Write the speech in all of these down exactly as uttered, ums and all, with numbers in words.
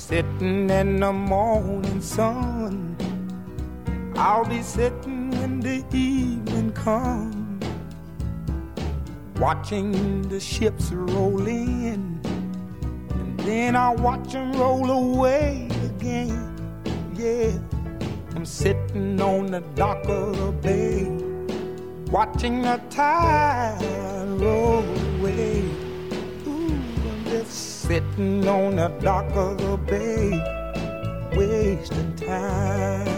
sitting in the morning sun. I'll be sitting when the evening comes, watching the ships roll in, and then I'll watch them roll away again. Yeah, I'm sitting on the dock of the bay, watching the tide roll away. Ooh, I'm just sitting on the dock of the bay, wasting time.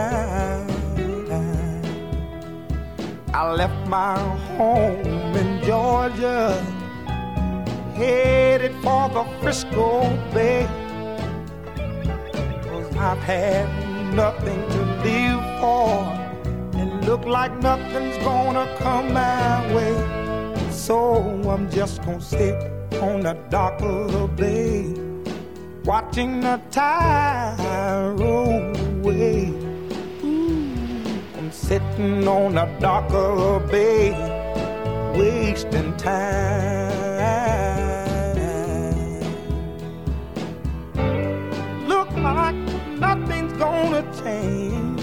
I left my home in Georgia, headed for the Frisco Bay, 'cause I've had nothing to live for, and look like nothing's gonna come my way. So I'm just gonna sit on the dock of the bay, watching the tide roll away. Ooh, I'm sitting on the dock of the bay, wasting time. Look like nothing's gonna change,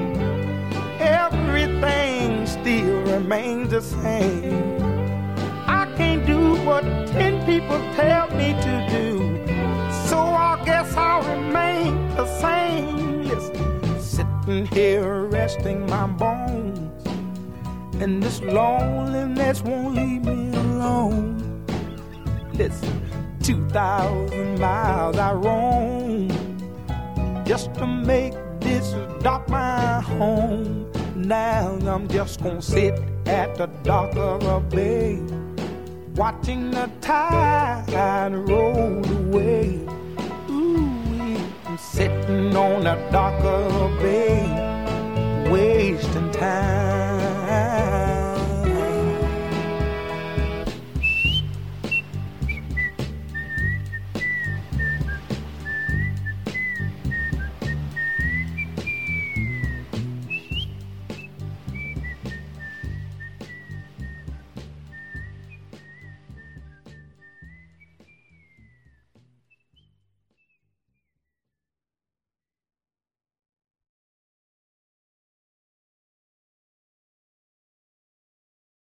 everything still remains the same. I can't do what ten people tell me to do, so I guess I'll remain the same. Listen, sitting here resting my bones, and this loneliness won't leave me alone. Listen, two thousand miles I roam just to make this dock my home. Now I'm just gonna sit at the dock of a bay, watching the tide roll away. Ooh, I'm sitting on the dock of a bay, wasting time.